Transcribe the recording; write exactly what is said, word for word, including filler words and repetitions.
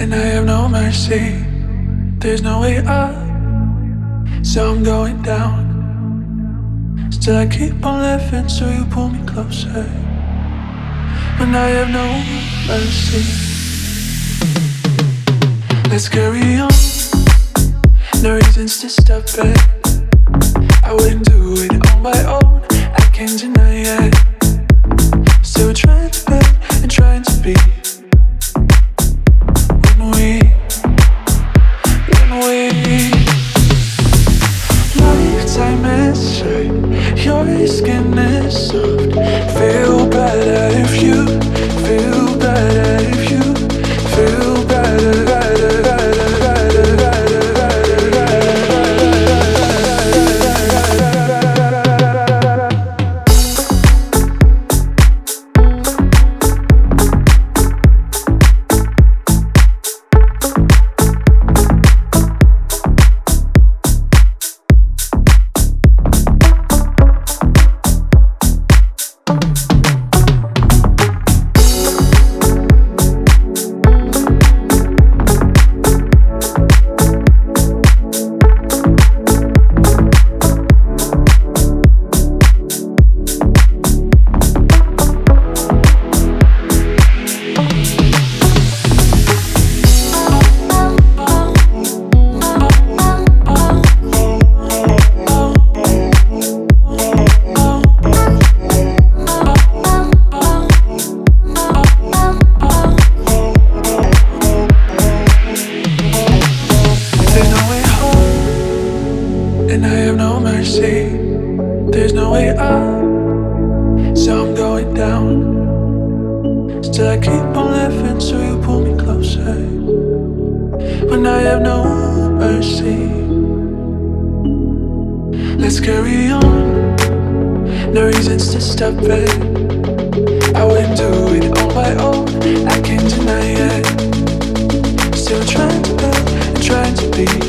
and I have no mercy. There's no way up, so I'm going down. Still I keep on laughing, so you pull me closer. When I have no mercy. Let's carry on. No reasons to stop it. I wouldn't do it on my own. I can't deny it. Still trying to be and trying to be. When we, when we lifetime is right. Your skin is soft. Feel better if you feel better if you feel better, better, better, better, better, better, and I have no mercy. There's no way up, so I'm going down. Still I keep on laughing, so you pull me closer. When I have no mercy. Let's carry on. No reasons to stop it. I wouldn't do it on my own. I can't deny it. Still trying to be and trying to be.